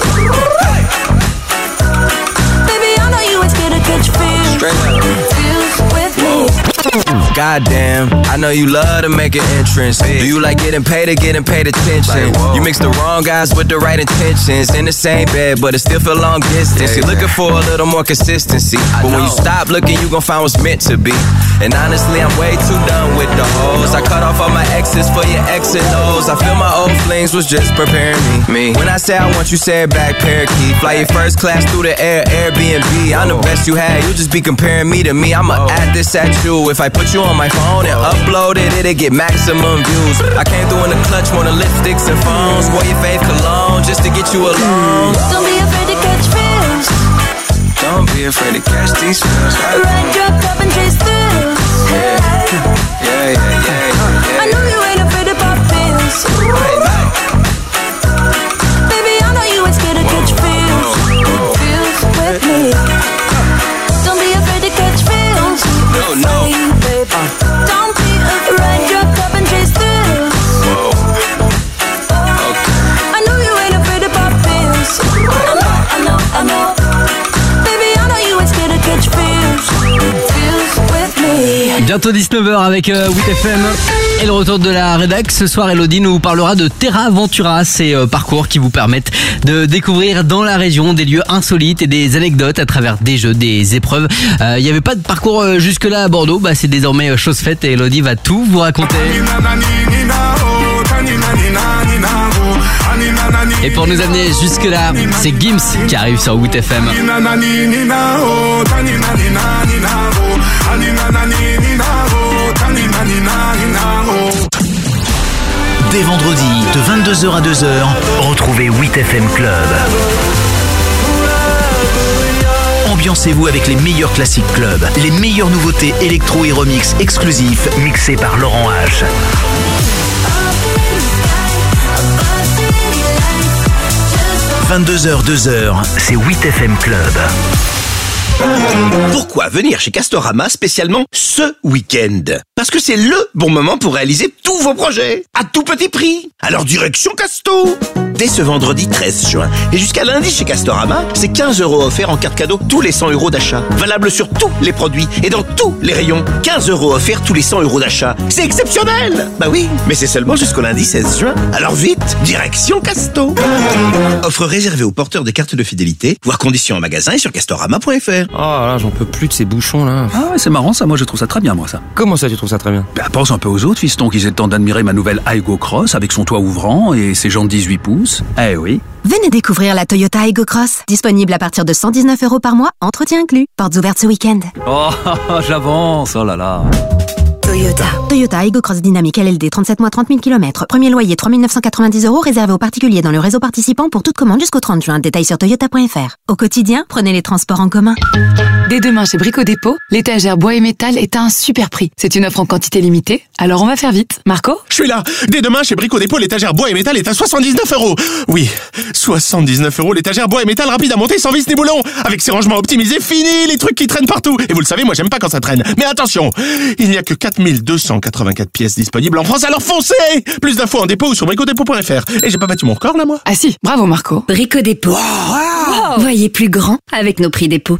Baby, I know you ain't scared to catch feels. Feels with me. Goddamn, I know you love to make an entrance. Do you like getting paid or getting paid attention? You mix the wrong guys with the right intentions. In the same bed, but it still feel long distance. You're looking for a little more consistency. But when you stop looking, you gon' find what's meant to be. And honestly, I'm way too done with the hoes. I cut off all my exes for your X and O's. I feel my old flings was just preparing me. me. When I say I want you, say it back, parakeet. Fly your first class through the air, Airbnb. I'm the best you had, you just be comparing me to me. I'ma add this at you. If I put you on my phone and upload it, it'll get maximum views. I came through in the clutch, one of lipsticks and phones. Wore your fave cologne just to get you alone. Don't be afraid to catch feels. Don't be afraid to catch these feels. Ride your cup and chase thrills. Yeah, yeah, yeah, yeah, yeah. I know you ain't afraid to pop pills. Baby, I know you ain't scared to catch feels. Feels with me. Don't be afraid to catch feels. No, no. Don't be afraid. Ride your cup and chase thrills. Whoa. Okay. I know you ain't afraid to pop pills. I know, I know, I know. Baby, I know you ain't scared to catch feels. Feels with me. Bientôt dix-neuf heures avec euh, huit F M. Et le retour de la rédac. Ce soir, Elodie nous parlera de Terra Ventura, ces euh, parcours qui vous permettent de découvrir dans la région des lieux insolites et des anecdotes à travers des jeux, des épreuves. Il euh, n'y avait pas de parcours euh, jusque-là à Bordeaux, bah, c'est désormais euh, chose faite et Elodie va tout vous raconter. Et pour nous amener jusque-là, c'est Gims qui arrive sur huit F M. Dès vendredi, de vingt-deux heures à deux heures, retrouvez huit F M Club. Ambiancez-vous avec les meilleurs classiques club, les meilleures nouveautés électro et remix exclusifs mixés par Laurent H. vingt-deux heures, deux heures, c'est huit F M Club. Pourquoi venir chez Castorama spécialement ce week-end ? Parce Parce que c'est le bon moment pour réaliser tous vos projets, à tout petit prix. Alors direction Casto. Dès ce vendredi treize juin et jusqu'à lundi chez Castorama, c'est quinze euros offerts en carte cadeau tous les cent euros d'achat. Valable sur tous les produits et dans tous les rayons. quinze euros offerts tous les cent euros d'achat. C'est exceptionnel! Bah oui, mais c'est seulement jusqu'au lundi seize juin. Alors vite, direction Casto. Offre réservée aux porteurs de cartes de fidélité. Voir conditions en magasin et sur castorama point f r. Oh là, j'en peux plus de ces bouchons là. Ah ouais, c'est marrant ça, moi je trouve ça très bien moi ça. Comment ça tu trouves ça très bien? Bah pense un peu aux autres fistons qu'ils aient le temps d'admirer ma nouvelle Aygo Cross avec son toit ouvrant et ses jantes dix-huit pouces. Eh oui. Venez découvrir la Toyota Aygo Cross, disponible à partir de cent dix-neuf euros par mois, entretien inclus. Portes ouvertes ce week-end. Oh, j'avance, oh là là. Toyota. Toyota Aygo Cross Dynamique L L D, trente-sept mois, trente mille kilomètres. Premier loyer trois mille neuf cent quatre-vingt-dix euros, réservé aux particuliers dans le réseau participant pour toute commande jusqu'au trente juin. Détails sur toyota point f r. Au quotidien, prenez les transports en commun. Dès demain chez Brico Dépôt, l'étagère bois et métal est à un super prix. C'est une offre en quantité limitée, alors on va faire vite. Marco? Je suis là. Dès demain chez Brico Dépôt, l'étagère bois et métal est à soixante-dix-neuf euros. Oui, soixante-dix-neuf euros, l'étagère bois et métal rapide à monter sans vis ni boulon. Avec ses rangements optimisés, fini les trucs qui traînent partout. Et vous le savez, moi j'aime pas quand ça traîne. Mais attention, il n'y a que quatre mille deux cent quatre-vingt-quatre pièces disponibles en France, alors foncez! Plus d'infos en dépôt ou sur brico dépôt point f r. Et j'ai pas battu mon record là, moi? Ah si, bravo Marco. Brico Dépôt. Wow, wow. Voyez plus grand avec nos prix dépôt.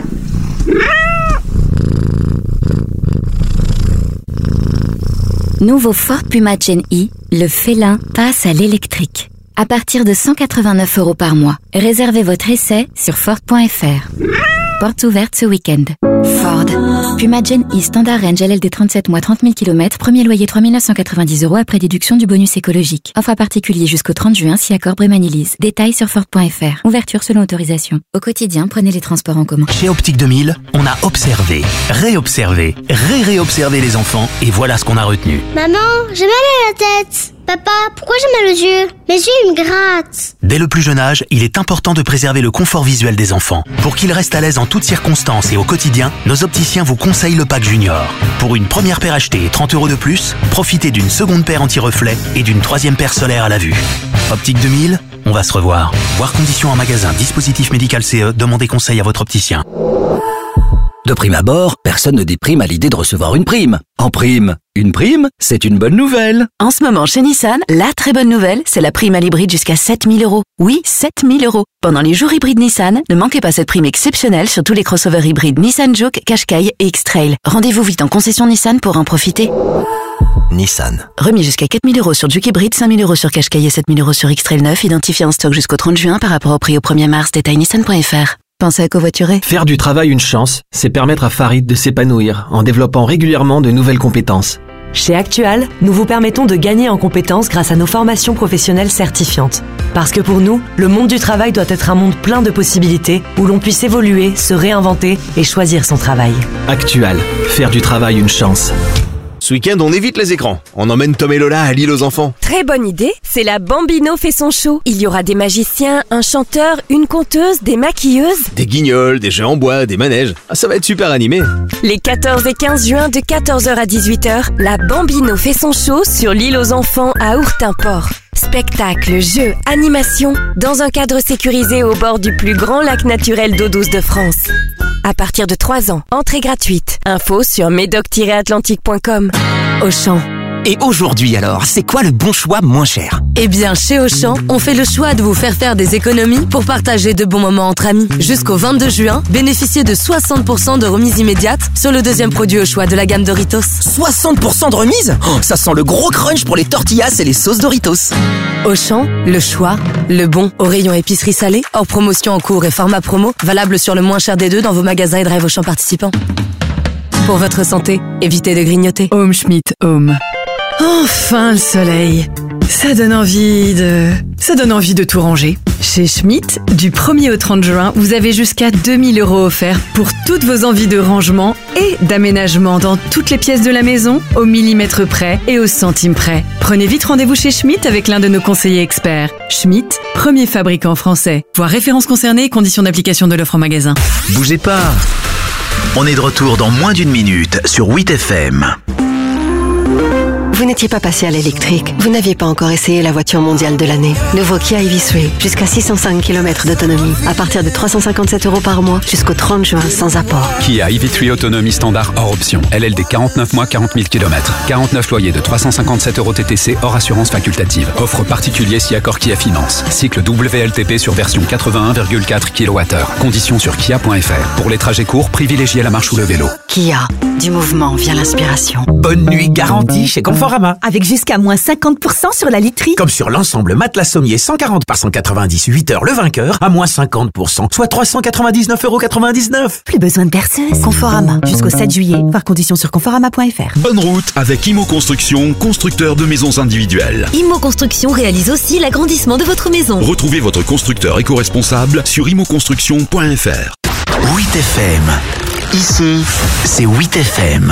Nouveau Ford Puma Gen E, le félin passe à l'électrique. À partir de cent quatre-vingt-neuf euros par mois. Réservez votre essai sur Ford point f r. Portes ouvertes ce week-end. Ford. Puma Gen E Standard Range L L D trente-sept mois, trente mille kilomètres. Premier loyer trois mille neuf cent quatre-vingt-dix euros après déduction du bonus écologique. Offre à particulier jusqu'au trente juin si accord Brémanilise. Détails sur Ford point f r. Ouverture selon autorisation. Au quotidien, prenez les transports en commun. Chez Optique deux mille, on a observé, réobservé, ré-réobservé les enfants et voilà ce qu'on a retenu. Maman, j'ai mal à la tête. Papa, pourquoi j'ai mal aux yeux? Mes yeux, ils me grattent. Dès le plus jeune âge, il est important de préserver le confort visuel des enfants. Pour qu'ils restent à l'aise en toutes circonstances et au quotidien, nos opticiens vous conseillent le pack Junior. Pour une première paire achetée et trente euros de plus, profitez d'une seconde paire anti-reflet et d'une troisième paire solaire à la vue. Optique deux mille, on va se revoir. Voir conditions en magasin, dispositif médical C E, demandez conseil à votre opticien. De prime abord, personne ne déprime à l'idée de recevoir une prime. En prime, une prime, c'est une bonne nouvelle. En ce moment, chez Nissan, la très bonne nouvelle, c'est la prime à l'hybride jusqu'à sept mille euros. Oui, sept mille euros. Pendant les jours hybrides Nissan, ne manquez pas cette prime exceptionnelle sur tous les crossovers hybrides Nissan Juke, Qashqai et X-Trail. Rendez-vous vite en concession Nissan pour en profiter. Nissan. Remis jusqu'à quatre mille euros sur Juke hybride, cinq mille euros sur Qashqai et sept mille euros sur X-Trail neuf, identifié en stock jusqu'au trente juin par rapport au prix au premier mars. Détail nissan point f r. Pensez à covoiturer. Faire du travail une chance, c'est permettre à Farid de s'épanouir en développant régulièrement de nouvelles compétences. Chez Actual, nous vous permettons de gagner en compétences grâce à nos formations professionnelles certifiantes. Parce que pour nous, le monde du travail doit être un monde plein de possibilités où l'on puisse évoluer, se réinventer et choisir son travail. Actual, faire du travail une chance. Ce week-end, on évite les écrans. On emmène Tom et Lola à l'île aux enfants. Très bonne idée, c'est la Bambino fait son show. Il y aura des magiciens, un chanteur, une conteuse, des maquilleuses. Des guignols, des jeux en bois, des manèges. Ah, ça va être super animé. Les quatorze et quinze juin de quatorze heures à dix-huit heures, la Bambino fait son show sur l'île aux enfants à Ourtinport. Spectacle, jeux, animation, dans un cadre sécurisé au bord du plus grand lac naturel d'eau douce de France. À partir de trois ans, entrée gratuite. Info sur médoc tiret atlantique point com. Auchan. Et aujourd'hui alors, c'est quoi le bon choix moins cher? Eh bien, chez Auchan, on fait le choix de vous faire faire des économies pour partager de bons moments entre amis. Jusqu'au vingt-deux juin, bénéficiez de soixante pour cent de remise immédiate sur le deuxième produit au choix de la gamme Doritos. soixante pour cent de remise? Oh, ça sent le gros crunch pour les tortillas et les sauces Doritos. Auchan, le choix, le bon. Au rayon épicerie salée, hors promotion en cours et format promo, valable sur le moins cher des deux dans vos magasins et drive Auchan participants. Pour votre santé, évitez de grignoter. Home Schmidt Home. Enfin le soleil. Ça donne envie de... Ça donne envie de tout ranger. Chez Schmitt, du premier au trente juin, vous avez jusqu'à deux mille euros offerts pour toutes vos envies de rangement et d'aménagement dans toutes les pièces de la maison, au millimètre près et au centime près. Prenez vite rendez-vous chez Schmitt avec l'un de nos conseillers experts. Schmitt, premier fabricant français. Voir références concernées et conditions d'application de l'offre en magasin. Bougez pas. On est de retour dans moins d'une minute sur huit F M. Vous n'étiez pas passé à l'électrique. Vous n'aviez pas encore essayé la voiture mondiale de l'année. Nouveau Kia E V trois, jusqu'à six cent cinq kilomètres d'autonomie. À partir de trois cent cinquante-sept euros par mois, jusqu'au trente juin, sans apport. Kia E V trois autonomie standard hors option. L L D quarante-neuf mois, quarante mille kilomètres. quarante-neuf loyers de trois cent cinquante-sept euros T T C hors assurance facultative. Offre particulier si accord Kia Finance. Cycle W L T P sur version quatre-vingt-un virgule quatre kilowattheures. Conditions sur kia point f r. Pour les trajets courts, privilégiez la marche ou le vélo. Kia, du mouvement vient l'inspiration. Bonne nuit garantie chez Conforama. Avec jusqu'à moins cinquante pour cent sur la literie. Comme sur l'ensemble matelas sommier cent quarante par cent quatre-vingt-dix, huit heures le vainqueur, à moins cinquante pour cent, soit trois cent quatre-vingt-dix-neuf euros quatre-vingt-dix-neuf. Plus besoin de perceuse. Conforama, jusqu'au sept juillet. Voir conditions sur conforama point f r. Bonne route avec Imo Construction, constructeur de maisons individuelles. Imo Construction réalise aussi l'agrandissement de votre maison. Retrouvez votre constructeur éco-responsable sur imo construction point f r. huit F M. Ici, c'est huit F M.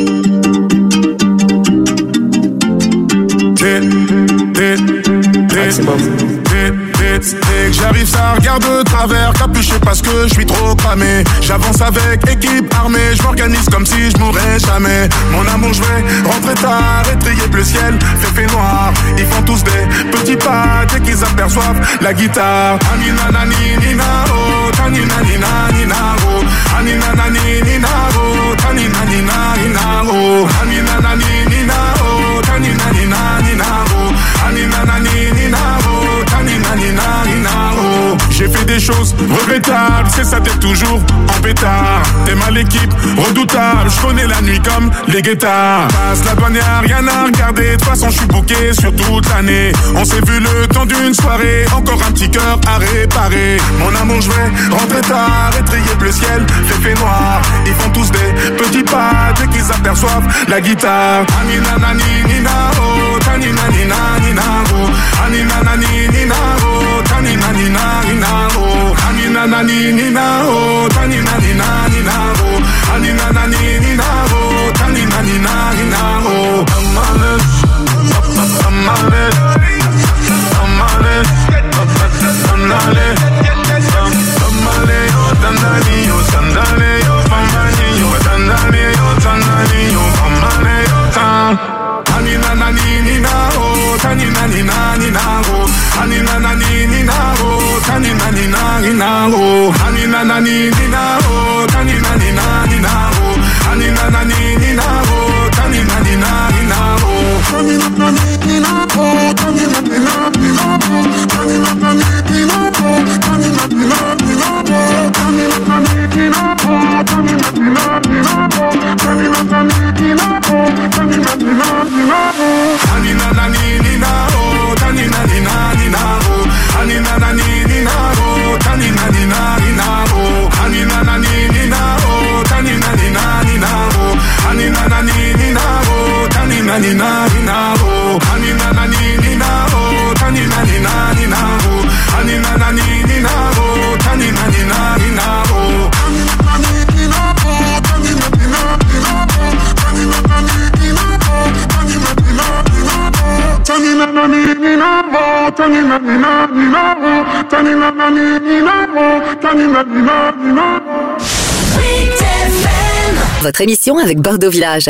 Dès que j'arrive, ça regarde de travers, capuché parce que je suis trop cramé. J'avance avec équipe armée, je m'organise comme si je mourrais jamais. Mon amour, je vais rentrer tard, étrier bleu ciel, fait fait noir. Ils font tous des petits pas dès qu'ils aperçoivent la guitare. Anina nani nina oh, tanina nina nina oh, anina nani nina oh, tanina nina nina oh, anina nani nina oh, tanina nina nina oh, anina nani nina oh, tanina nina nina oh. J'ai fait des choses regrettables, c'est ça t'es toujours en pétard. T'es mal l'équipe, redoutable, je connais la nuit comme les guettards. Passe la douane, y'a rien à regarder, de toute façon je suis booké sur toute l'année. On s'est vu le temps d'une soirée, encore un petit cœur à réparer. Mon amour, je vais rentrer tard, étrier bleu ciel, fait fait noir. Ils font tous des petits pas dès qu'ils aperçoivent la guitare. Anina nani nina oh, tanina nina nina oh, anina nani nina oh, tanina nina nina oh, anina nani nina oh, tanina nina nina oh, anina nani nina oh, tanina nina nina oh. Amale, amale, amale, amale, amale, oh tanani, oh tanani, oh famani, oh tanani, oh tanani, oh amale, oh tan. Anina nani nina oh, tanina nina nina oh, anina nani nina oh, tanina nina nina oh, anina nani nina oh, tanina nina nina oh, anina nani nina oh, tanina nina nina oh, tanina nani nina oh, tanina nina nina oh, tanina nani nina oh, tanina nina nina oh, tanina nani nina oh, tanina nina nina oh, tanina nani nina oh, tanina nina nina oh, anina nani nina oh, tanina nina nina oh, anina nani nina oh, tanina nina nina oh, anina nani nina oh, tanina nina nina oh, anina nani nina oh, tanina nina nina oh, anina nani nina oh, tanina nina nina oh, anina nani nina oh, tanina nina nina oh, anina nani nina oh, tanina nina nina oh, tanina nani nina oh, tanina nina nina oh, tanina nani nina oh, tanina nina nina oh, tanina nani nina oh, tanina nina nina oh. Votre émission avec Bordeaux Village.